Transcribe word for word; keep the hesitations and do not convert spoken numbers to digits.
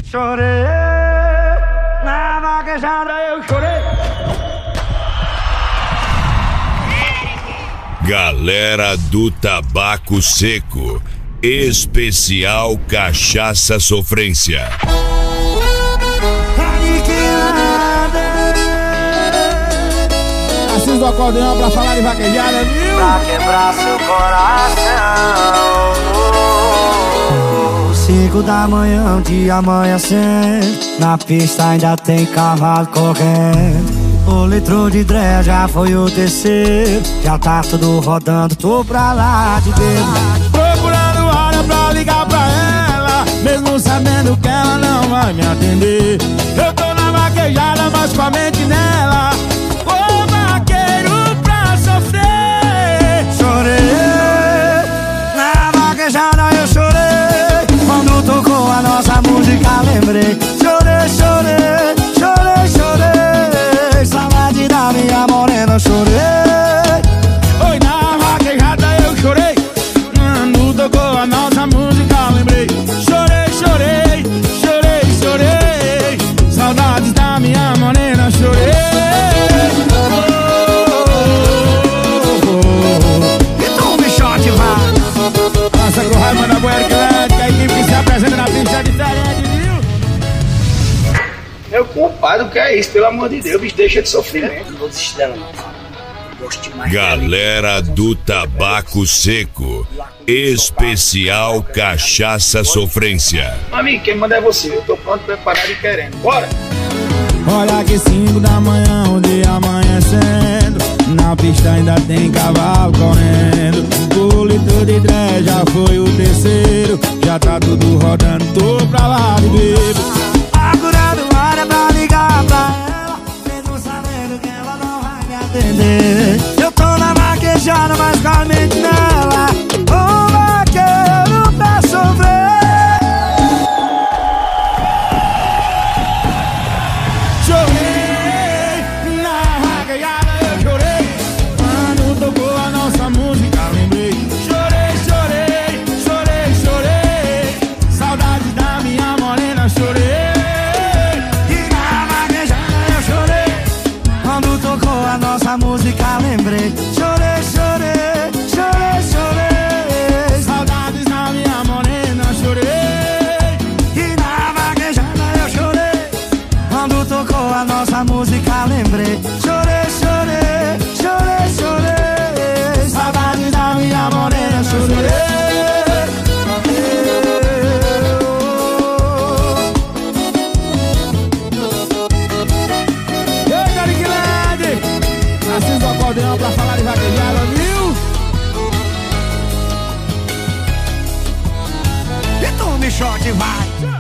Chorei, na vaquejada eu chorei. Galera do Tabaco Seco, especial Cachaça Sofrência. Assis do acordeão pra falar de vaquejada, viu? Pra quebrar seu coração. Cinco da manhã, um dia amanhecendo, na pista ainda tem cavalo correndo. O litro de dreia já foi o terceiro, já tá tudo rodando, tô pra lá de dedo. Procurando hora pra ligar pra ela, mesmo sabendo que ela não vai me atender. Eu tô na vaquejada, mas com a mente nela. Ô vaqueiro pra sofrer. Chorei, na vaquejada eu chorei. Quando tocou a nossa música lembrei. Chorei, chorei, chorei, chorei. Saudade da minha morena, chorei. Oi, na vaquejada eu chorei. Quando tocou a nossa música lembrei. Chorei, chorei, chorei, chorei. Saudades da minha morena, chorei. Passa com raiva da Boer Clã, que a equipe que se apresenta na pista é diferente, viu? Meu compadre, o que é isso? Pelo amor de Deus, bicho, deixa de sofrimento. Não vou desistir dela, não. Gosto demais. Galera do Tabaco Seco, especial Cachaça Sofrência. Amigo, quem manda é você. Eu tô pronto, preparado e querendo. Bora! Olha que cinco da manhã, o dia amanhecendo, na pista ainda tem cavalo correndo. O litro de dreia já foi o terceiro, já tá tudo rodando, tô pra lá de bebo. Procurando hora pra ligar pra ela, mesmo sabendo que ela não vai me atender. Eu tô na vaquejada, mas com a mente nela. Ô vaqueiro pra sofrer. Chorei, na vaquejada eu chorei. Quando tocou a nossa música lembrei. Chorei, chorei, chorei, chorei. Saudades da minha morena, chorei. E na vaquejada eu chorei. Quando tocou a nossa música lembrei. Chorei, chorei, chorei, chorei. Saudades da minha morena, chorei. E na vaquejada eu chorei. Quando tocou a nossa música lembrei. Chorei, chorei, chorei, chorei. Saudades da minha morena, chorei. Ei, Doriquilade! Assis do acordeão pra falar de vaquejada, viu? E tome shot, vai.